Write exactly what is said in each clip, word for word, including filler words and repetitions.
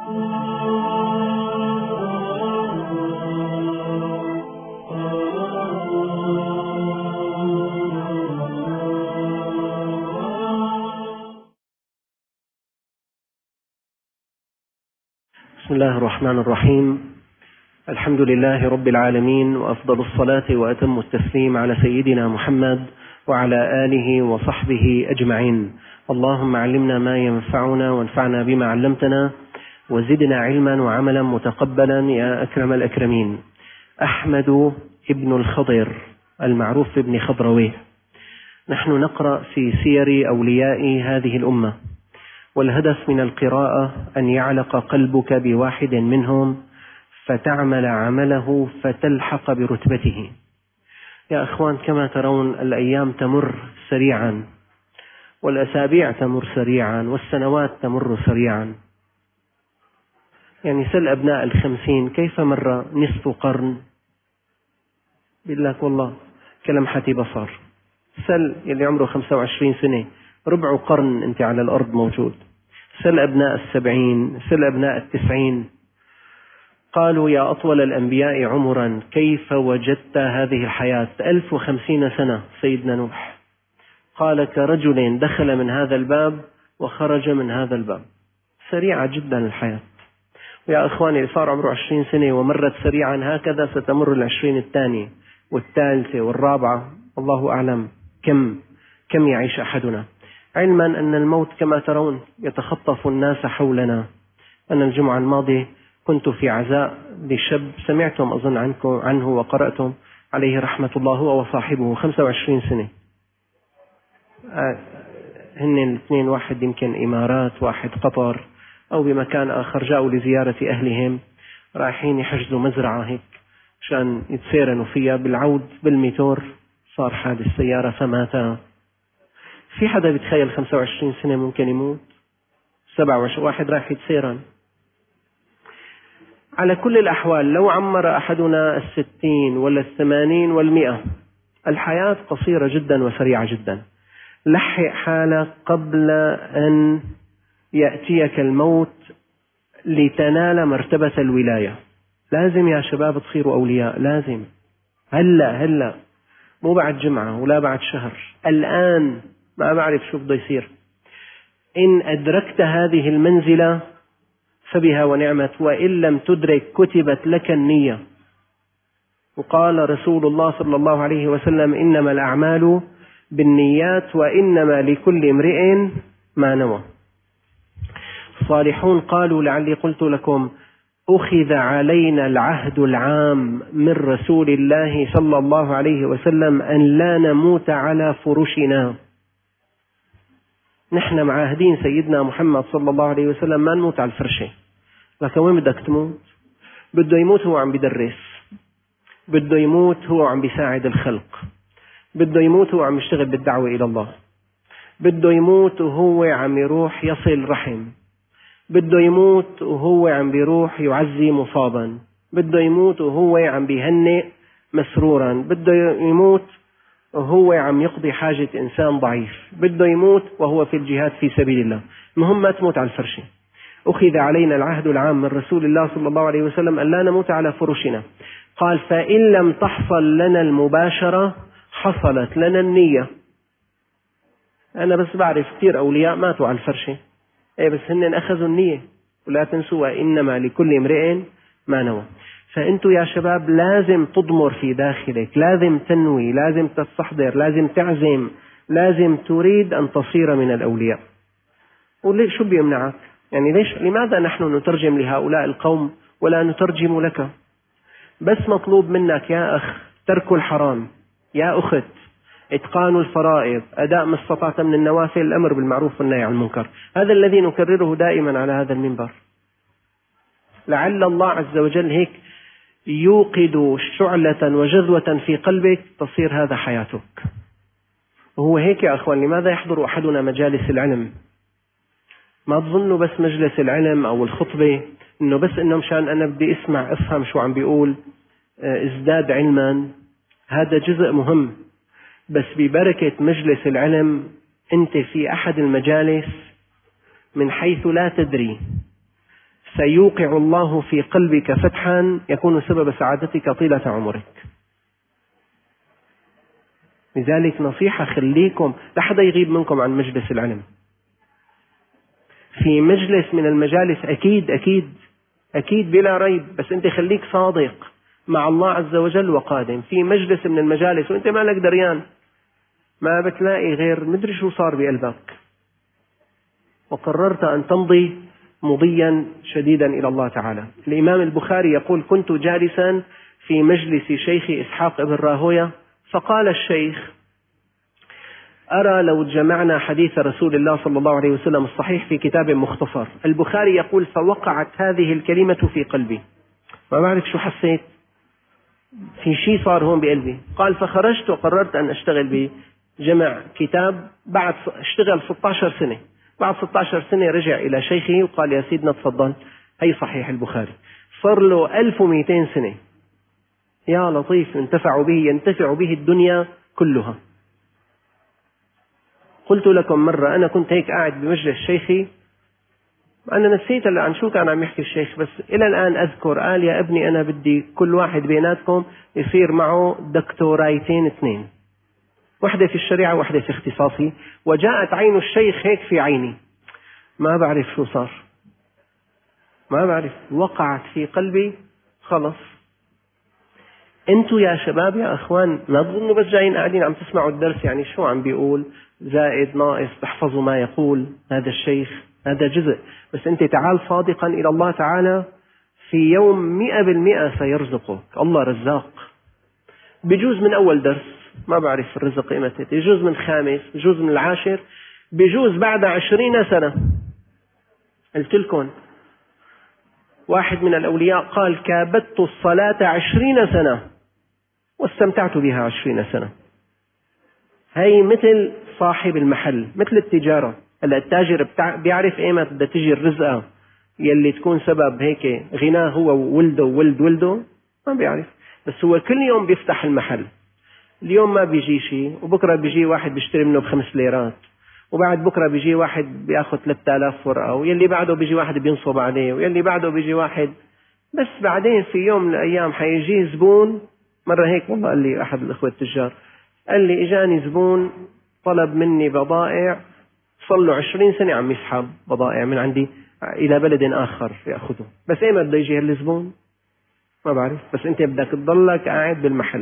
بسم الله الرحمن الرحيم. الحمد لله رب العالمين، وأفضل الصلاة وأتم التسليم على سيدنا محمد وعلى آله وصحبه أجمعين. اللهم علمنا ما ينفعنا وانفعنا بما علمتنا وزدنا علما وعملا متقبلا يا أكرم الأكرمين. أحمد ابن الخضر المعروف بابن خضرويه. نحن نقرأ في سير أولياء هذه الأمة، والهدف من القراءة أن يعلق قلبك بواحد منهم فتعمل عمله فتلحق برتبته. يا أخوان، كما ترون الأيام تمر سريعا، والأسابيع تمر سريعا، والسنوات تمر سريعا. يعني سل أبناء الخمسين كيف مر نصف قرن، بالله والله كلمحة بصر. سل يلي عمره خمسة وعشرين سنة ربع قرن أنت على الأرض موجود. سل أبناء السبعين، سل أبناء التسعين. قالوا يا أطول الأنبياء عمرا كيف وجدت هذه الحياة؟ ألف وخمسين سنة سيدنا نوح. قال كرجل دخل من هذا الباب وخرج من هذا الباب. سريعة جدا الحياة. ويا أخواني، اللي صار عمره عشرين سنة ومرت سريعا هكذا ستمر العشرين الثانية والثالثة والرابعة، الله أعلم كم كم يعيش أحدنا، علما أن الموت كما ترون يتخطف الناس حولنا. أنا الجمعة الماضية كنت في عزاء لشاب سمعتم أظن عنكم عنه وقرأتم عليه رحمة الله، هو وصاحبه خمسة وعشرين سنة. هن الاثنين، واحد يمكن إمارات واحد قطر أو بمكان آخر، جاءوا لزيارة أهلهم، رايحين يحجزوا مزرعة هيك عشان يتسيرنوا فيها. بالعود بالميتور صار حادث سيارة فمات. في حدا بيتخيل خمسة وعشرين سنة ممكن يموت؟ سبعة وعشرين واحد رايح يتسيرن. على كل الأحوال لو عمر أحدنا الستين ولا الثمانين والمئة، الحياة قصيرة جدا وسريعة جدا. لحق حالك قبل أن يأتيك الموت لتنال مرتبة الولاية. لازم يا شباب تصيروا أولياء، لازم هلا هلا، مو بعد جمعة ولا بعد شهر، الآن. ما بعرف شو بده يصير. إن أدركت هذه المنزلة فبها ونعمت، وإن لم تدرك كتبت لك النية. وقال رسول الله صلى الله عليه وسلم إنما الأعمال بالنيات وإنما لكل امرئ ما نوى. الصالحون قالوا لعلي قلت لكم أخذ علينا العهد العام من رسول الله صلى الله عليه وسلم أن لا نموت على فرشنا. نحن معاهدين سيدنا محمد صلى الله عليه وسلم ما نموت على الفرشة. لكن وين بدك تموت؟ بده يموت هو عم بيدرس، بده يموت هو عم بيساعد الخلق، بده يموت هو عم يشتغل بالدعوة إلى الله، بده يموت وهو عم يروح يصل رحم، بده يموت وهو عم بيروح يعزي مصابا، بده يموت وهو عم بيهنئ مسرورا، بده يموت وهو عم يقضي حاجة إنسان ضعيف، بده يموت وهو في الجهاد في سبيل الله. المهم ما تموت على الفرشة. أخذ علينا العهد العام من رسول الله صلى الله عليه وسلم أن لا نموت على فرشنا. قال فإن لم تحصل لنا المباشرة حصلت لنا النية. أنا بس بعرف كثير أولياء ماتوا على الفرشة، إيه بس هن أخذوا النية. ولا تنسوا إنما لكل امرئ ما نوى. فأنتوا يا شباب لازم تضمر في داخلك، لازم تنوي، لازم تستحضر، لازم تعزم، لازم تريد أن تصير من الأولياء. وليش شو بيمنعك؟ يعني ليش لماذا نحن نترجم لهؤلاء القوم ولا نترجم لك؟ بس مطلوب منك يا أخ ترك الحرام، يا أخت إتقان الفرائض، أداء ما استطعت من النوافل، الأمر بالمعروف والنهي عن المنكر. هذا الذي نكرره دائما على هذا المنبر. لعل الله عز وجل هيك يوقد شعلة وجذوة في قلبك تصير هذا حياتك. وهو هيك يا أخوان، لماذا يحضر أحدنا مجالس العلم؟ ما تظنوا بس مجلس العلم أو الخطبة إنه بس إنه مشان أنا بدي أسمع أفهم شو عم بيقول ازداد علما. هذا جزء مهم، بس ببركة مجلس العلم أنت في أحد المجالس من حيث لا تدري سيوقع الله في قلبك فتحا يكون سبب سعادتك طيلة عمرك. لذلك نصيحة، خليكم لا حدا يغيب منكم عن مجلس العلم. في مجلس من المجالس أكيد أكيد أكيد بلا ريب، بس أنت خليك صادق مع الله عز وجل وقادم. في مجلس من المجالس وأنت ما لك دريان، ما بتلاقي غير مدري شو صار بقلبك، وقررت أن تمضي مضيا شديدا إلى الله تعالى. الإمام البخاري يقول: كنت جالسا في مجلس شيخي إسحاق ابن راهوية، فقال الشيخ: أرى لو جمعنا حديث رسول الله صلى الله عليه وسلم الصحيح في كتاب مختصر. البخاري يقول: فوقعت هذه الكلمة في قلبي، ما بعرف شو حسيت، في شيء صار هون بقلبي. قال: فخرجت وقررت أن أشتغل بجمع كتاب. بعد اشتغل ستة عشر سنة، بعد ستة عشر سنة رجع إلى شيخه وقال: يا سيدنا تفضل، هي صحيح البخاري. صار له ألف ومئتين سنة. يا لطيف، انتفعوا به، ينتفع به الدنيا كلها. قلت لكم مرة أنا كنت هيك قاعد بمجلس شيخي، أنا نسيت عن شو كان عم يحكي الشيخ، بس إلى الآن أذكر. قال: يا ابني أنا بدي كل واحد بيناتكم يصير معه دكتورايتين اثنين، واحدة في الشريعة واحدة في اختصاصي. وجاءت عين الشيخ هيك في عيني، ما بعرف شو صار، ما بعرف، وقعت في قلبي خلص. انتوا يا شباب يا اخوان ما تظنوا بس جايين قاعدين عم تسمعوا الدرس يعني شو عم بيقول، زائد ناقص تحفظوا ما يقول هذا الشيخ، هذا جزء. بس انت تعال صادقا الى الله تعالى، في يوم مئة بالمئة سيرزقك الله رزاق. بجوز من اول درس، ما بعرف الرزق ايمتى، بجوز من خامس، بجوز من العاشر، بجوز بعد عشرين سنة. قلت لكم واحد من الأولياء قال: كابدت الصلاة عشرين سنة واستمتعت بها عشرين سنة. هي مثل صاحب المحل، مثل التجارة. هلا التاجر بيعرف ايمت بدها تجي الرزقة يلي تكون سبب هيك غناه هو وولده وولد ولده، ما بيعرف. بس هو كل يوم بيفتح المحل، اليوم ما بيجي شيء، وبكرة بيجي واحد بيشتري منه بخمس ليرات، وبعد بكرة بيجي واحد بياخذ ثلاثة آلاف ورقة، ويلي بعده بيجي واحد بينصب عليه، ويلي بعده بيجي واحد. بس بعدين في يوم من الأيام حيجي زبون. مرة هيك والله قال لي أحد الأخوة التجار، قال لي: إجاني زبون طلب مني بضائع، صار له عشرين سنة عم يسحب بضائع من عندي إلى بلد آخر يأخذه، بس إيمتى بده يجي هالزبون ما بعرف. بس أنت بدك تضلك قاعد بالمحل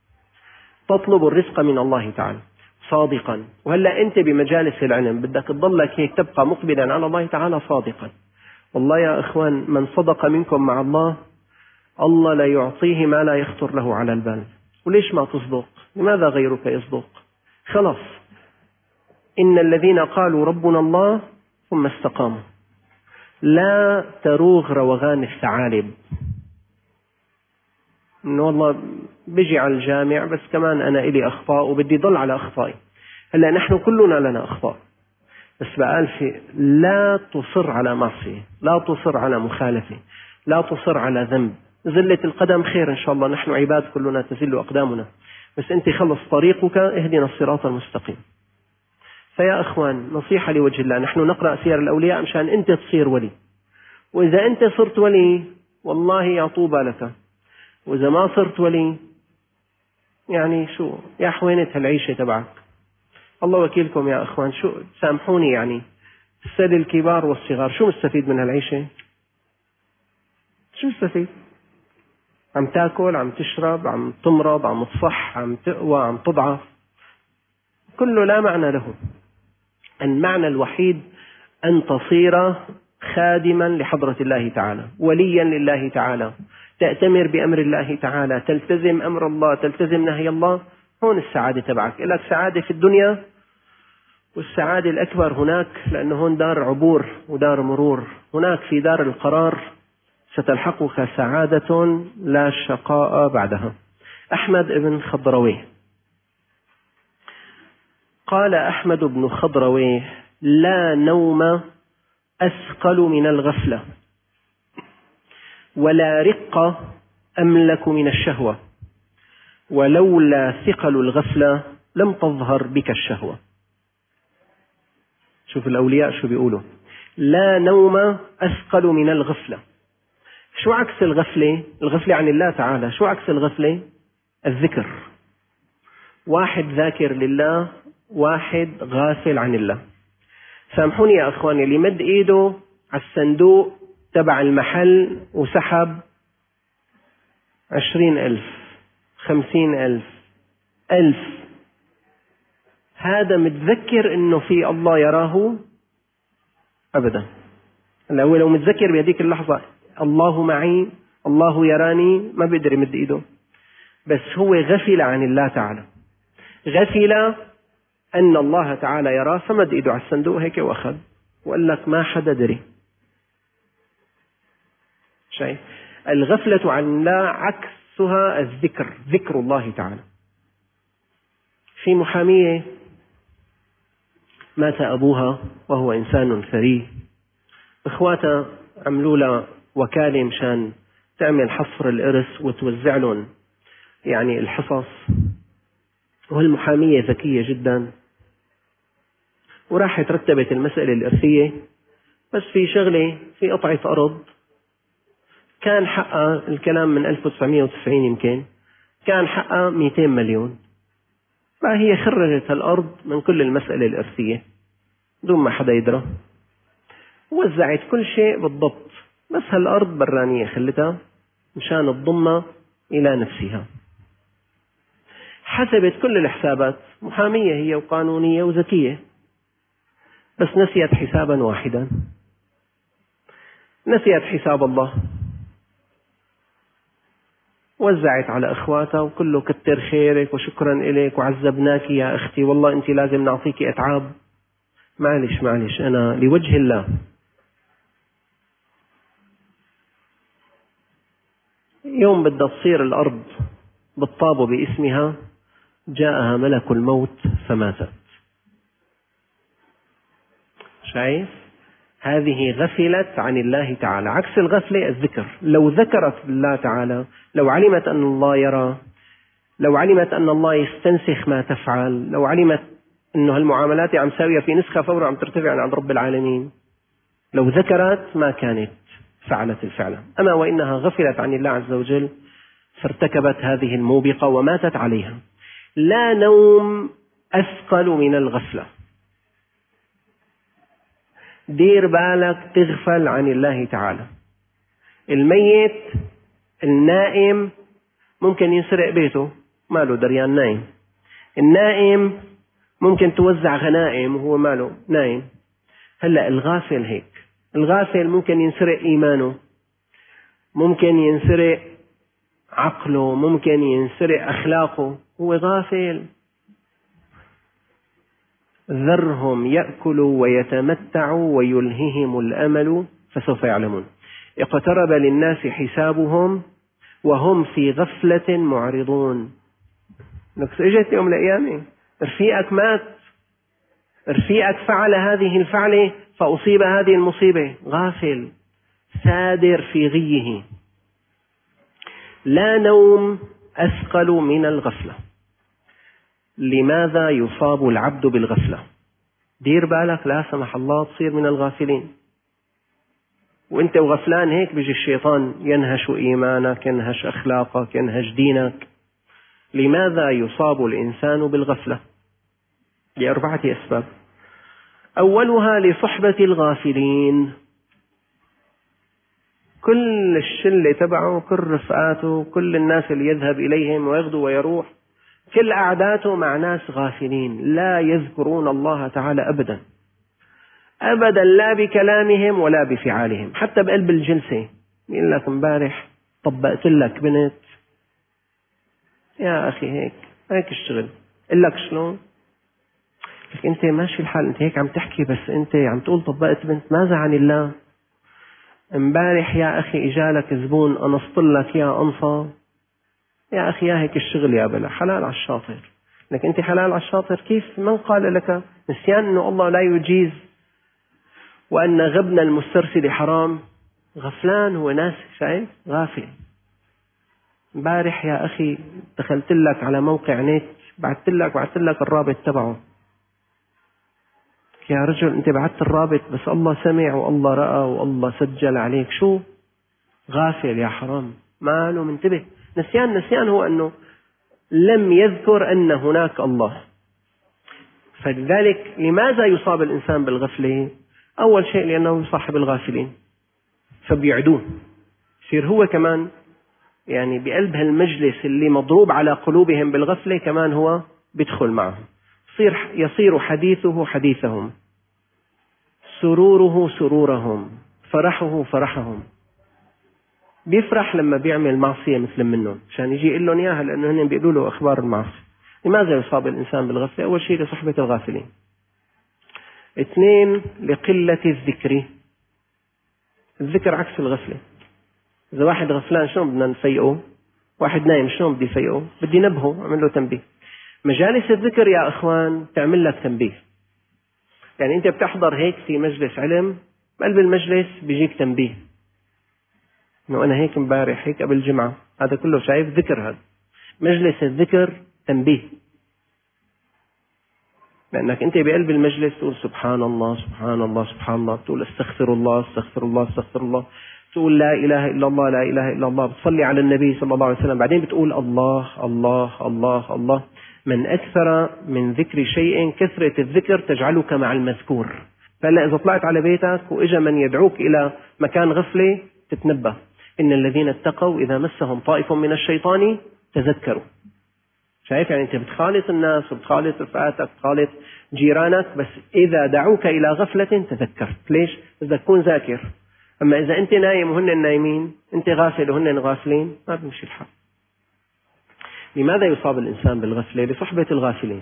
تطلب الرزق من الله تعالى صادقا. وهلا أنت بمجالس العلم بدك تضلك هيك تبقى مقبلا على الله تعالى صادقا. والله يا إخوان، من صدق منكم مع الله الله لا يعطيه ما لا يخطر له على البال. وليش ما تصدق؟ لماذا غيرك يصدق؟ خلاص، إن الذين قالوا ربنا الله ثم استقاموا لا تروغ روغان الثعالب. إنه والله بيجي على الجامع بس كمان أنا إلي أخطاء وبدي ضل على أخطائي. هلا نحن كلنا لنا أخطاء، بس بقال في لا تصر على معصية، لا تصر على مخالفة، لا تصر على ذنب. زلة القدم خير إن شاء الله، نحن عباد كلنا تزل أقدامنا، بس أنت خلص طريقك اهدنا الصراط المستقيم. فيا أخوان، نصيحة لوجه الله، نحن نقرأ سير الأولياء مشان أنت تصير ولي، وإذا أنت صرت ولي والله يا طوبى لك، وإذا ما صرت ولي يعني شو يا حوينة هالعيشة تبعك. الله وكيلكم يا أخوان، شو سامحوني يعني السد الكبار والصغار، شو مستفيد من هالعيشة؟ شو مستفيد؟ عم تاكل، عم تشرب، عم تمرض، عم تصح، عم تقوى، عم تضعف، كله لا معنى له. المعنى الوحيد أن تصير خادما لحضرة الله تعالى، وليا لله تعالى، تأتمر بأمر الله تعالى، تلتزم أمر الله، تلتزم نهي الله. هون السعادة تبعك. لك سعادة في الدنيا، والسعادة الأكبر هناك، لأنه هون دار عبور ودار مرور. هناك في دار القرار ستلحقك سعادة لا شقاء بعدها. أحمد بن خضرويه قال: أحمد بن خضرويه: لا نوم أثقل من الغفلة، ولا رق أملك من الشهوة، ولولا ثقل الغفلة لم تظهر بك الشهوة. شوف الأولياء شو بيقولوا: لا نوم أثقل من الغفلة. شو عكس الغفلة؟ الغفلة عن الله تعالى. شو عكس الغفلة؟ الذكر. واحد ذاكر لله، واحد غافل عن الله. سامحوني يا أخواني، اللي مد إيده على الصندوق تبع المحل وسحب عشرين ألف، خمسين ألف، ألف، هذا متذكر إنه في الله يراه؟ أبدا. هو لو متذكر بهذيك اللحظة الله معي، الله يراني، ما بيقدر يمد إيده. بس هو غفل عن الله تعالى، غفل أن الله تعالى يراه، فمد إيده على الصندوق هيك وأخذ، وقال لك ما حدا دري. شيء الغفلة عن الله عكسها الذكر، ذكر الله تعالى. في محامية مات أبوها وهو إنسان ثري، إخواتها عملوا لها وكالة مشان تعمل حصر الإرث وتوزع لهم يعني الحصص، والمحامية ذكية جدا وراحت رتبت المسألة الإرثية. بس في شغلة، في قطعة أرض كان حقها، الكلام من ألف وتسعمائة وتسعين يمكن، كان حقها مئتين مليون، فهي خرجت الأرض من كل المسألة الإرثية دون ما حدا يدرى، وزعت كل شيء بالضبط، بس هالأرض برانية خلتها مشان تضمها إلى نفسها. حسبت كل الحسابات، محامية هي وقانونية وذكية، بس نسيت حسابا واحدا، نسيت حساب الله. وزعت على إخواتها وكله كتر خيرك وشكرا إليك وعذبناك يا أختي، والله أنت لازم نعطيك أتعاب، معلش معلش أنا لوجه الله. يوم بدها تصير الأرض بالطابة باسمها، جاءها ملك الموت فماتت. شايف؟ هذه غفلت عن الله تعالى. عكس الغفلة الذكر. لو ذكرت الله تعالى، لو علمت أن الله يرى، لو علمت أن الله يستنسخ ما تفعل، لو علمت أنه هالمعاملات عم ساوية في نسخة فورا عم ترتفع عند رب العالمين، لو ذكرت ما كانت فعلت الفعل. أما وإنها غفلت عن الله عز وجل فارتكبت هذه الموبقة وماتت عليها. لا نوم أثقل من الغفلة. دير بالك تغفل عن الله تعالى. الميت النائم ممكن ينسرق بيته، ماله دريان نايم. النائم ممكن توزع غنائم وهو ماله نايم. هلأ الغافل هيك، الغافل ممكن ينسرق إيمانه، ممكن ينسرق عقله، ممكن ينسرق أخلاقه، هو غافل. ذرهم يأكلوا ويتمتعوا ويلههم الأمل فسوف يعلمون. اقترب للناس حسابهم وهم في غفلة معرضون. نفس اجت يوم القيامة، رفيقك مات، رفيقك فعل هذه الفعلة فأصيب هذه المصيبة، غافل سادر في غيه. لا نوم أثقل من الغفلة. لماذا يصاب العبد بالغفلة؟ دير بالك لا سمح الله تصير من الغافلين، وانت وغفلان هيك بيجي الشيطان ينهش إيمانك، ينهش أخلاقك، ينهش دينك. لماذا يصاب الإنسان بالغفلة؟ لأربعة أسباب. أولها لصحبة الغافلين. كل الشلة تبعه، كل رفقاته، كل الناس اللي يذهب إليهم ويغدو ويروح، كل أعداته مع ناس غافلين لا يذكرون الله تعالى أبدا أبدا، لا بكلامهم ولا بفعالهم. حتى بقلب الجلسة يقول لك امبارح طبقت لك بنت، يا أخي هيك هيك الشغل، قل لك شلون؟ لك أنت ماشي الحال، أنت هيك عم تحكي بس أنت عم تقول طبقت بنت، ماذا عن الله؟ امبارح يا أخي إجالك زبون أنصت لك يا أنصى، يا أخي يا هيك الشغل يا بلا، حلال على الشاطر. لك أنت حلال على الشاطر كيف؟ من قال لك؟ نسيان أنه الله لا يجيز وأن غبن المسترسل حرام. غفلان هو ناس، شايف؟ غافل. امبارح يا أخي دخلت لك على موقع نت، بعثت لك بعثت لك الرابط تبعه، يا رجل أنت بعثت الرابط بس الله سمع والله رأى والله سجل عليك، شو غافل يا حرام، ما له منتبه. نسيان نسيان هو أنه لم يذكر أن هناك الله. فلذلك لماذا يصاب الإنسان بالغفلة؟ أول شيء لأنه يصاحب الغافلين فبيعدوه، يصير هو كمان يعني بقلب هالمجلس اللي مضروب على قلوبهم بالغفلة كمان هو بيدخل معهم، يصير يصير حديثه حديثهم، سروره سرورهم، فرحه فرحهم. بيفرح لما بيعمل معصية مثل منهم عشان يجي يقول لهم إياها، لأنه هن بيقولوا له أخبار المعصية. لماذا يصاب الإنسان بالغفلة؟ أول شيء لصحبة الغافلين. اثنين، لقلة الذكر. الذكر عكس الغفلة. إذا واحد غفلان شلون بدنا نفيقه؟ واحد نايم شلون بدي فيقه؟ بدي نبهه، أعمل له تنبيه. مجالس الذكر يا إخوان تعمل لك تنبيه. يعني أنت بتحضر هيك في مجلس علم، بقلب المجلس بيجيك تنبيه إنه أنا هيك مبارح هيك قبل الجمعة، هذا كله شايف ذكر. هذا مجلس الذكر تنبيه، لأنك أنت بقلب المجلس تقول سبحان الله سبحان الله سبحان الله، تقول استغفر الله استغفر الله استغفر الله، تقول لا إله إلا الله لا إله إلا الله، بتصلي على النبي صلى الله عليه وسلم، بعدين بتقول الله الله الله الله. من أكثر من ذكر شيء كثرة الذكر تجعلك مع المذكور. فلا إذا طلعت على بيتك وإجا من يدعوك إلى مكان غفلة تتنبه، إن الذين اتقوا إذا مسهم طائف من الشيطان تذكروا. شايف يعني أنت بتخالط الناس وبتخالط رفقاتك بتخالط جيرانك، بس إذا دعوك إلى غفلة تذكرت. ليش؟ بدك تكون ذاكر. أما إذا أنت نايم وهن نايمين، أنت غافل وهن غافلين، ما بيمشي الحال. لماذا يصاب الإنسان بالغفلة؟ لصحبة الغافلين،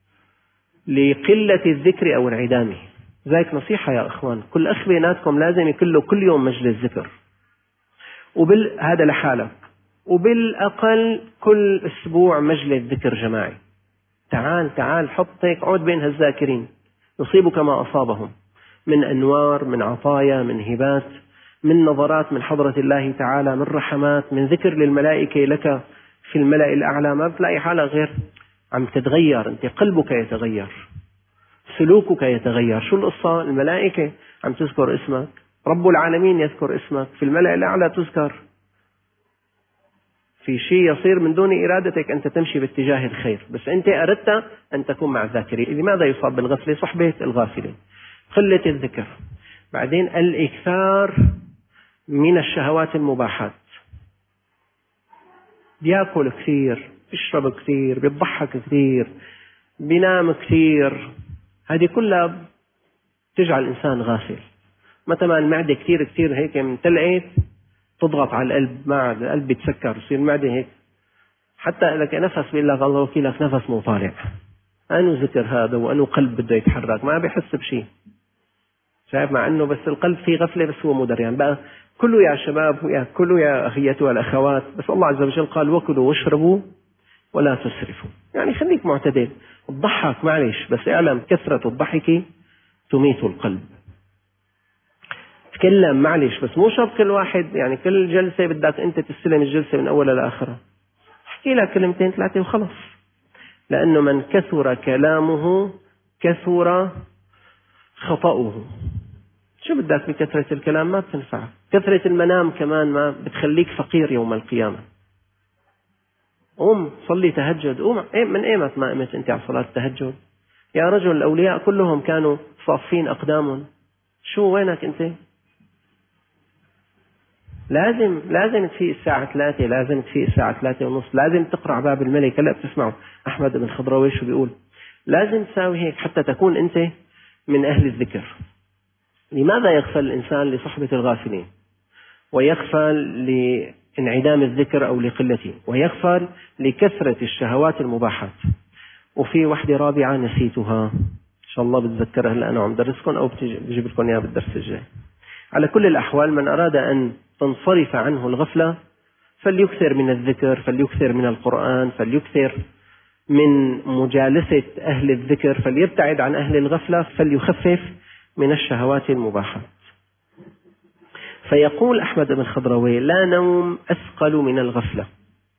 لقلة الذكر أو انعدامه. ذلك نصيحة يا إخوان، كل أخ بيناتكم لازم يكون له كل يوم مجلس ذكر، وبال هذا لحالك، وبالأقل كل أسبوع مجلس ذكر جماعي. تعال تعال حط هيك عود بين هالذاكرين، يصيبك ما أصابهم من أنوار، من عطايا، من هبات، من نظرات من حضرة الله تعالى، من رحمات، من ذكر للملائكة لك في الملأ الأعلى. ما بتلاقي حالك غير عم تتغير، أنت قلبك يتغير، سلوكك يتغير. شو القصة؟ الملائكة عم تذكر اسمك، رب العالمين يذكر اسمك، في الملأ الأعلى تذكر. في شيء يصير من دون إرادتك أنت تمشي باتجاه الخير، بس أنت أردت أن تكون مع الذاكرين. لماذا يصاب بالغفلة؟ صحبة الغافلين، قلة الذكر. بعدين الإكثار من الشهوات المباحات، بيأكل كثير، بيشرب كثير، بيضحك كثير، بينام كثير، هذه كلها تجعل الإنسان غافل. مثلا المعدة كثير كثير هيك امتلئت تضغط على القلب، مع القلب بيتسكر، يصير المعدة هيك حتى لك نفس بيقول لك الله وكيلك نفس مو طالع. أنو ذكر هذا وأنو قلب بده يتحرك، ما بيحس بشيء. شايف؟ مع أنه بس القلب فيه غفلة بس هو مدريان. يعني بقى كلوا يا شباب ويا كلوا يا أخيتها الأخوات، بس الله عز وجل قال وكلوا واشربوا ولا تسرفوا. يعني خليك معتدل، تضحك معلش، بس اعلم كثرة الضحك تميت القلب. تكلم معلش، بس مو شرط كل واحد يعني كل جلسة بدك أنت تستلم الجلسة من أولها لآخرها. احكي لك كلمتين ثلاثة وخلص، لأنه من كثر كلامه كثر خطأه. شو بدك بكثرة الكلام؟ ما بتنفع. كثرة المنام كمان ما بتخليك فقير يوم القيامة. قوم صلي تهجد، قوم من ايمت ما قمت انت على صلاة التهجد؟ يا رجل الأولياء كلهم كانوا صافين أقدامهم، شو وينك انت؟ لازم لازم تفيق الساعة ثلاثة، لازم تفيق الساعة ثلاثة ونص، لازم تقرأ باب الملك. هلا بتسمعوا أحمد بن خضراوي شو بيقول؟ لازم تساوي هيك حتى تكون أنت من أهل الذكر. لماذا يغفل الإنسان لصحبة الغافلين، ويغفل لانعدام الذكر أو لقلته، ويغفل لكثرة الشهوات المباحات؟ وفي وحدة رابعة نسيتها، إن شاء الله بتذكرها هلا أنا عم درسكم أو بجيب لكم إياها بالدرس الجاي. على كل الأحوال من أراد أن تنصرف عنه الغفلة فليكثر من الذكر، فليكثر من القرآن، فليكثر من مجالسة أهل الذكر، فليبتعد عن أهل الغفلة، فليخفف من الشهوات المباحة. فيقول أحمد بن خضراوي: لا نوم أثقل من الغفلة،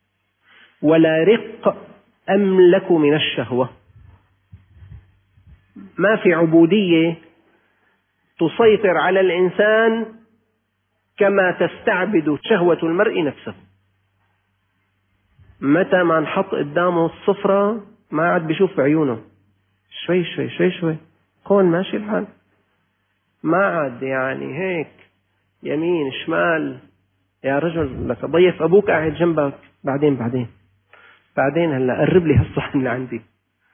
ولا رق أملك من الشهوة. ما في عبودية تسيطر على الإنسان كما تستعبد شهوة المرء نفسه. متى ما نحط قدامه الصفرة ما عاد بيشوف بعيونه، شوي شوي شوي شوي هون ماشي الحال، ما عاد يعني هيك يمين شمال. يا رجل لك ضيف أبوك قاعد جنبك، بعدين بعدين بعدين هلا قرب لي هالصحن اللي عندي.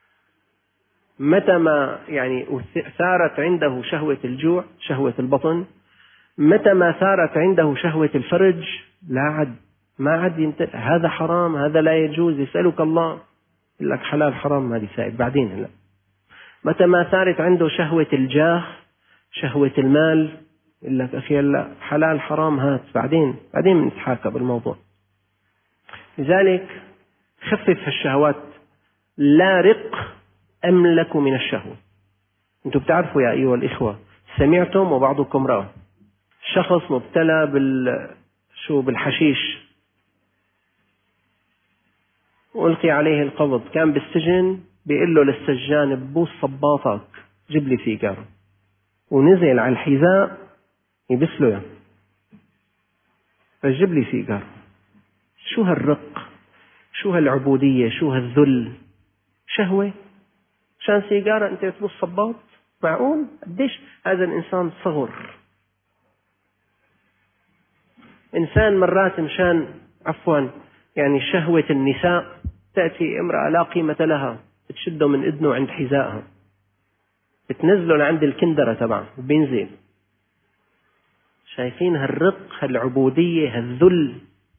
متى ما يعني ثارت عنده شهوة الجوع، شهوة البطن، متى ما ثارت عنده شهوة الفرج، لا عد ما عد ينتبه، هذا حرام، هذا لا يجوز، يسألك الله يقول لك حلال حرام ما دي سائل بعدين. هلا متى ما ثارت عنده شهوة الجاه، شهوة المال، يقول لك أخي هلا حلال حرام هات بعدين بعدين بنتحاكى بالموضوع. لذلك خفف هالشهوات. لا رق أملك من الشهوة. أنتم بتعرفوا يا أيها الإخوة، سمعتم وبعضكم رأى شخص مبتلى بال شو بالحشيش وألقي عليه القبض، كان بالسجن بيقول له للسجان ببوس صباطك جيب لي سيجارة، ونزل على الحذاء يبس له فجيب لي سيجارة. شو هالرق، شو هالعبودية، شو هالذل، شهوة عشان سيجارة أنت تبص صباط؟ معقول؟ قديش هذا الإنسان صغر. إنسان مرات مشان عفوا يعني شهوة النساء تأتي امرأة لا قيمة لها تشده من إذنه عند حذائها، بتنزله لعند الكندرة تبعه وبينزل. شايفين هالرق، هالعبودية، هالذل.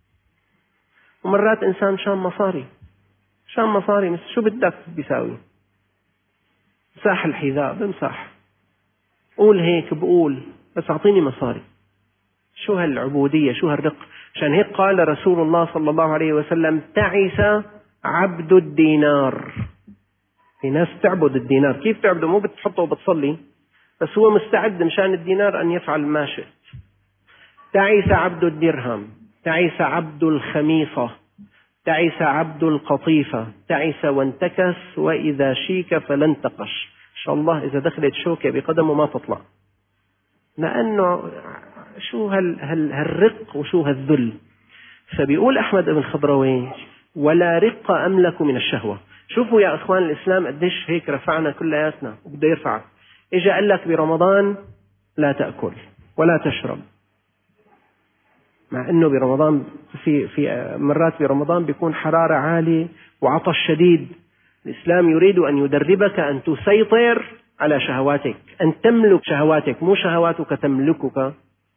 ومرات إنسان شان مصاري، شان مصاري مس شو بدك بيساوي؟ مساح الحذاء بمساح، قول هيك بقول بس أعطيني مصاري. شو هالعبودية، شو هالرق. عشان هيك قال رسول الله صلى الله عليه وسلم تعس عبد الدينار. في ناس تعبد الدينار. كيف تعبده؟ مو بتحطه وبتصلي، بس هو مستعد مشان الدينار أن يفعل ما شئت. تعس عبد الدرهم، تعس عبد الخميصة، تعس عبد القطيفة، تعس وانتكس وإذا شيك فلن تقش. إن شاء الله إذا دخلت شوكة بقدمه ما تطلع، لأنه شو هال هال هالرق وشو هالذل. فبيقول أحمد بن خضروي ولا رق أملك من الشهوة. شوفوا يا أخوان الإسلام قديش هيك رفعنا كلياتنا وبده يرفعك. إجا قال لك برمضان لا تأكل ولا تشرب، مع أنه برمضان في في مرات برمضان بيكون حرارة عالية وعطش شديد. الإسلام يريد أن يدربك أن تسيطر على شهواتك، أن تملك شهواتك، مو شهواتك تملكك.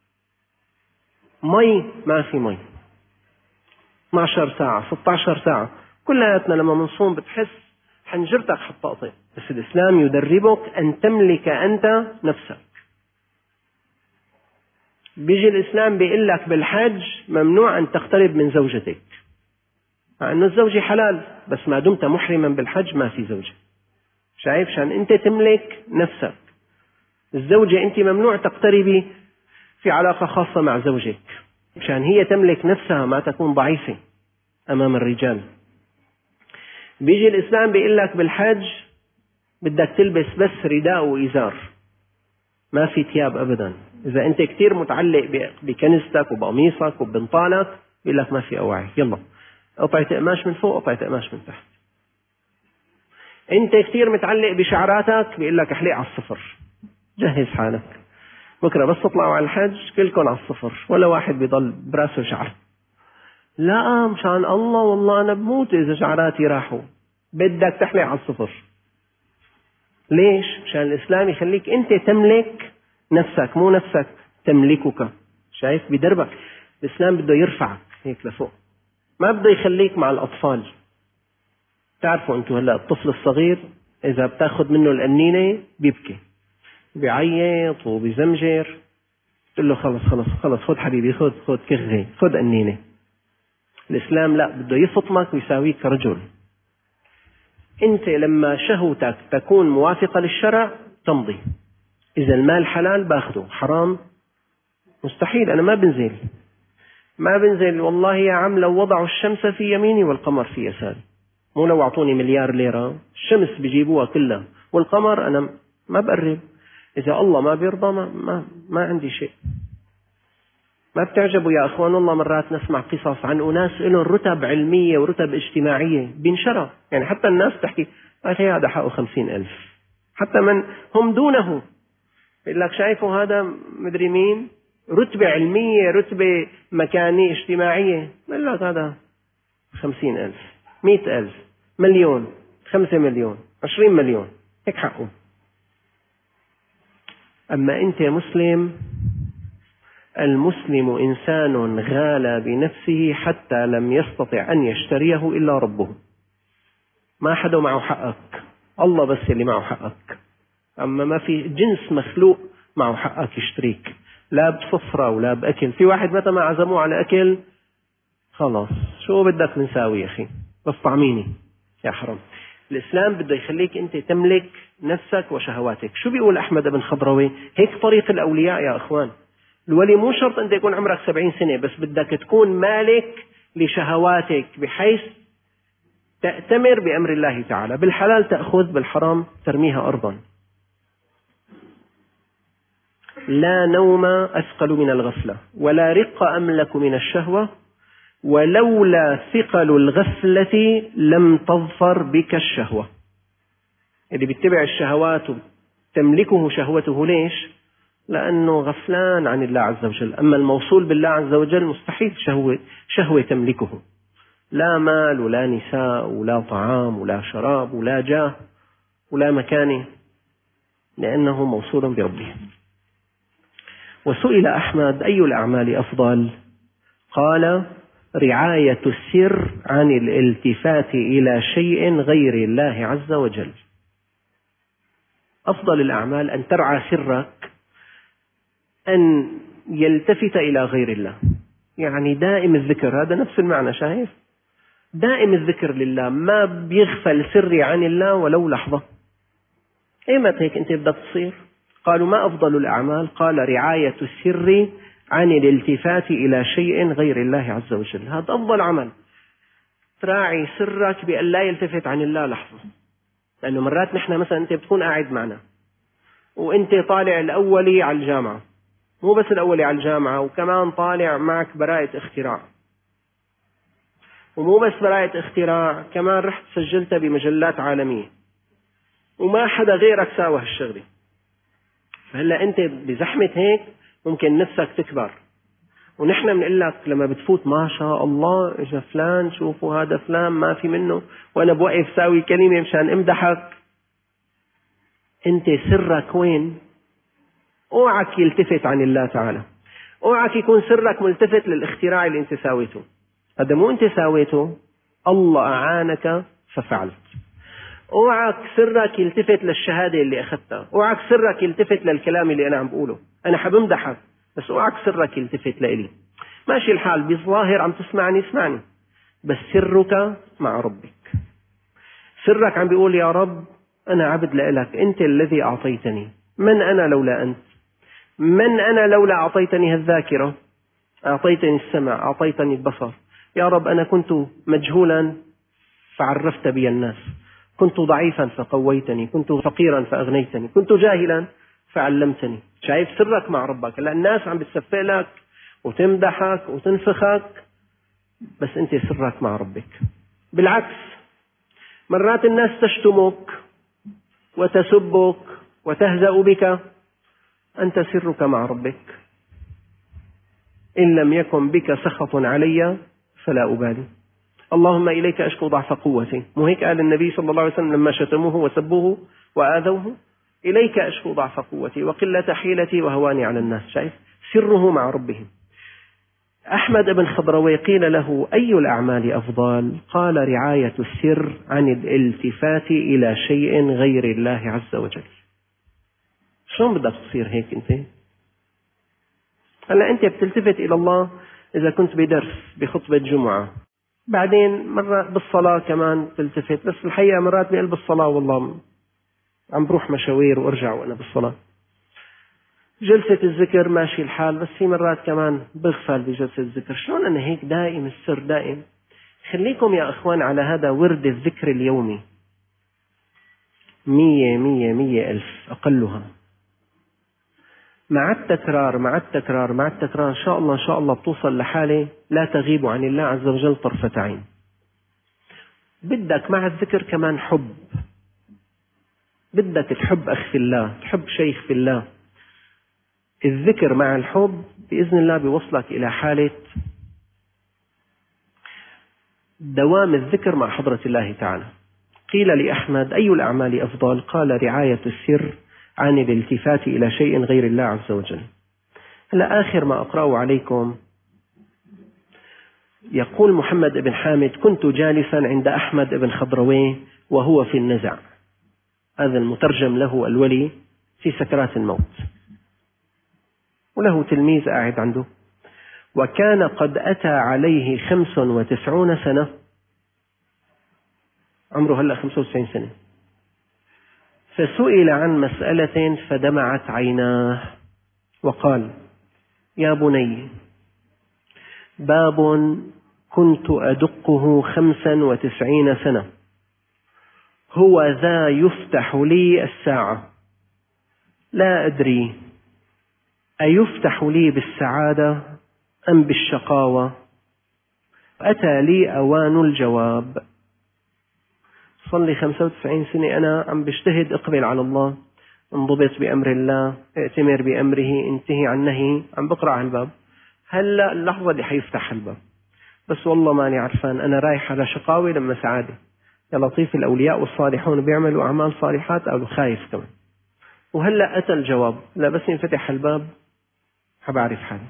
مي ما في مي اثنتي عشرة ساعة ستة عشر ساعة كلياتنا لما منصوم بتحس حنجرتك حتطقطق. بس الإسلام يدربك أن تملك أنت نفسك. بيجي الإسلام بيقول لك بالحج ممنوع أن تقترب من زوجتك، مع أنه الزوجة حلال، بس ما دمت محرما بالحج ما في زوجة. شايف؟ عشان أنت تملك نفسك. الزوجة أنت ممنوع تقتربي في علاقة خاصة مع زوجك، عشان هي تملك نفسها ما تكون ضعيفة أمام الرجال. بيجي الإسلام بيقول لك بالحج بدك تلبس بس رداء وإزار، ما في ثياب أبدا. إذا أنت كتير متعلق بكنزتك وبقميصك وبنطالك بيقول لك ما في أواعي، يلا قطعة قماش من فوق قطعة قماش من تحت. أنت كتير متعلق بشعراتك بيقول لك احلق على الصفر، جهز حالك بكرة بس تطلعوا على الحج كلكم على الصفر، ولا واحد بيضل براسه شعر. لا مشان الله والله أنا بموت إذا شعراتي راحوا. بدك تحلق على الصفر. ليش؟ مشان الإسلام يخليك أنت تملك نفسك، مو نفسك تملكك. شايف؟ بدربك. الإسلام بده يرفعك هيك لفوق، ما بده يخليك مع الأطفال. تعرفوا أنتوا هلأ الطفل الصغير إذا بتاخد منه القنينة بيبكي بيعيط وبيزمجر، تقول له خلص خلص خلص خد حبيبي خد خد كغي خد قنينة. الإسلام لا، بده يفطمك ويساويك رجل. أنت لما شهوتك تكون موافقة للشرع تمضي. إذا المال حلال باخده، حرام مستحيل. أنا ما بنزل ما بنزل والله يا عم لو وضعوا الشمس في يميني والقمر في يساري، مو لو أعطوني مليار ليرة، الشمس بيجيبوها كلها والقمر أنا ما بقرب، إذا الله ما بيرضى ما, ما, ما عندي شيء. ما بتعجبوا يا أخوان والله مرات نسمع قصص عن أناس لهم رتب علمية ورتب اجتماعية بينشرى، يعني حتى الناس تحكي أخي هذا حقه خمسين ألف، حتى من هم دونه يقول لك شايفوا هذا مدري مين، رتبة علمية رتبة مكانية اجتماعية، يقول لك هذا خمسين ألف، مئة ألف، مليون، خمسة مليون، عشرين مليون، هيك حقه. أما أنت مسلم، المسلم إنسان غالى بنفسه حتى لم يستطع أن يشتريه إلا ربه. ما حدا معه حقك، الله بس اللي معه حقك. أما ما في جنس مخلوق معه حقك يشتريك، لا بصفرة ولا بأكل. في واحد متى ما عزموه على أكل خلاص شو بدك نساوي يا أخي، بس طعميني يا حرام. الإسلام بده يخليك أنت تملك نفسك وشهواتك. شو بيقول أحمد بن خضروي؟ هيك طريق الأولياء يا أخوان. الولي مو شرط أنت يكون عمرك سبعين سنة، بس بدك تكون مالك لشهواتك بحيث تأتمر بأمر الله تعالى. بالحلال تأخذ، بالحرام ترميها أرضا. لا نوم أثقل من الغفلة، ولا رق أملك من الشهوة، ولولا ثقل الغفلة لم تظفر بك الشهوة. اللي بيتبع الشهوات تملكه شهوته، ليش؟ لأنه غفلان عن الله عز وجل. أما الموصول بالله عز وجل مستحيل شهوة, شهوة تملكه، لا مال ولا نساء ولا طعام ولا شراب ولا جاه ولا مكانه، لأنه موصول بربه. وسئل أحمد أي الأعمال أفضل؟ قال رعاية السر عن الالتفات إلى شيء غير الله عز وجل. أفضل الأعمال أن ترعى سرك أن يلتفت إلى غير الله، يعني دائم الذكر. هذا نفس المعنى، شايف؟ دائم الذكر لله، ما بيغفل سري عن الله ولو لحظة. إيمت هيك أنت بدك تصير؟ قالوا ما أفضل الأعمال؟ قال رعاية السر عن الالتفات إلى شيء غير الله عز وجل. هذا أفضل عمل، تراعي سرك بأن لا يلتفت عن الله لحظة. لأنه مرات نحن مثلا أنت بتكون قاعد معنا وأنت طالع الأولي على الجامعة، مو بس الأولي على الجامعة، وكمان طالع معك براءة اختراع، ومو بس براءة اختراع، كمان رحت سجلتها بمجلات عالمية، وما حدا غيرك ساوى هالشغلة. فهلا أنت بزحمة هيك ممكن نفسك تكبر، ونحن بنقول لك لما بتفوت ما شاء الله إجا فلان، شوفوا هذا فلان ما في منه، وأنا بوقف ساوي كلمة مشان امدحك. أنت سرك وين؟ اوعك يلتفت عن الله تعالى، اوعك يكون سرك ملتفت للاختراع اللي انت ساويته. هذا مو انت ساويته، الله أعانك ففعلت. اوعك سرك يلتفت للشهادة اللي أخذتها، اوعك سرك يلتفت للكلام اللي أنا عم بقوله. أنا حبمدحك بس اوعك سرك يلتفت لإلي. ماشي الحال بالظاهر عم تسمعني اسمعني، بس سرك مع ربك. سرك عم بيقول يا رب أنا عبد لإلك، أنت الذي أعطيتني، من أنا لولا أنت؟ من أنا لولا أعطيتني الذاكرة، أعطيتني السمع، أعطيتني البصر. يا رب أنا كنت مجهولا فعرفت بي الناس، كنت ضعيفا فقويتني، كنت فقيرا فأغنيتني، كنت جاهلا فعلمتني. شايف سرك مع ربك. هلا الناس عم بتسفق لك وتمدحك وتنفخك، بس أنت سرك مع ربك. بالعكس مرات الناس تشتمك وتسبك وتهزأ بك، أنت سرك مع ربك. إن لم يكن بك سخط علي فلا أبالي، اللهم إليك أشكو ضعف قوتي. مو هيك قال النبي صلى الله عليه وسلم لما شتموه وسبوه وآذوه؟ إليك أشكو ضعف قوتي وقلة حيلتي وهواني على الناس. شايف سره مع ربه. أحمد بن خضروي قيل له أي الأعمال أفضل؟ قال رعاية السر عن الالتفات إلى شيء غير الله عز وجل. شلون بدك تصير هيك أنت؟ هلا أنت بتلتفت إلى الله إذا كنت بدرس بخطبة جمعة، بعدين مرة بالصلاة كمان تلتفت، بس الحقيقة مرات بقلب الصلاة والله عم بروح مشاوير وأرجع وأنا بالصلاة. جلسة الذكر ماشي الحال، بس في مرات كمان بغفل بجلسة الذكر. شلون أنا هيك دائم السر دائم؟ خليكم يا أخوان على هذا ورد الذكر اليومي. مية مية مية ألف أقلها. مع التكرار مع التكرار مع التكرار إن شاء الله إن شاء الله بتوصل لحالة لا تغيب عن الله عز وجل طرفة عين. بدك مع الذكر كمان حب، بدك تحب أخ في الله، تحب شيخ في الله. الذكر مع الحب بإذن الله بيوصلك إلى حالة دوام الذكر مع حضرة الله تعالى. قيل لأحمد: أي الأعمال أفضل؟ قال: رعاية السر عن الالتفات إلى شيء غير الله عز وجل. هلا آخر ما أقرأه عليكم، يقول محمد بن حامد: كنت جالسا عند أحمد بن خضروي وهو في النزع. هذا المترجم له الولي في سكرات الموت، وله تلميذ قاعد عنده، وكان قد أتى عليه خمس وتسعون سنة، عمره هلأ خمسة وتسعين سنة. فسئل عن مسألة فدمعت عيناه وقال: يا بني، باب كنت أدقه خمسا وتسعين سنة، هو ذا يفتح لي الساعة، لا أدري أيفتح لي بالسعادة أم بالشقاوة، أتى لي أوان الجواب. صار لي خمسة وتسعين سنة أنا عم بجتهد أقبل على الله، انضبط بأمر الله، ائتمر بأمره، انتهي عن نهي، عم بقرأ على الباب. هلأ اللحظة اللي حيفتح الباب، بس والله ماني عرفان أنا رايح على شقاوة لما سعادة. يا لطيف، الأولياء والصالحون بيعملوا أعمال صالحات أو خايف كمان. وهلأ أتى الجواب، لا بس ينفتح الباب حبعرف حالي.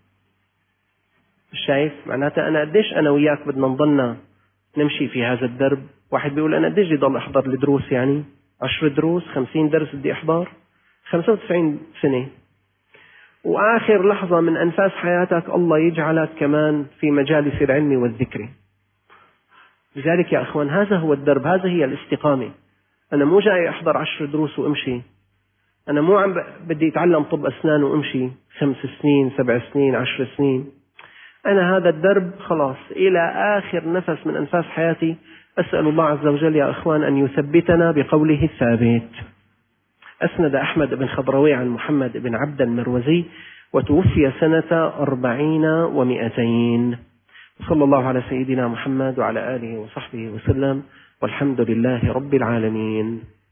شايف معناتها أنا قديش أنا وياك بدنا نضلنا نمشي في هذا الدرب. واحد بيقول أنا قديش بدي ضل أحضر الدروس، يعني عشر دروس، خمسين درس بدي أحضر، خمسة وتسعين سنة، وآخر لحظة من أنفاس حياتك الله يجعلك كمان في مجالس العلم والذكر. لذلك يا أخوان هذا هو الدرب، هذا هي الاستقامة. أنا مو جاي أحضر عشر دروس وأمشي، أنا مو عم بدي أتعلم طب أسنان وأمشي خمس سنين سبع سنين عشر سنين. أنا هذا الدرب خلاص إلى آخر نفس من أنفاس حياتي. أسأل الله عز وجل يا أخوان أن يثبتنا بقوله الثابت. أسند أحمد بن خضروي عن محمد بن عبد المروزي، وتوفي سنة أربعين ومئتين. صلى الله على سيدنا محمد وعلى آله وصحبه وسلم، والحمد لله رب العالمين.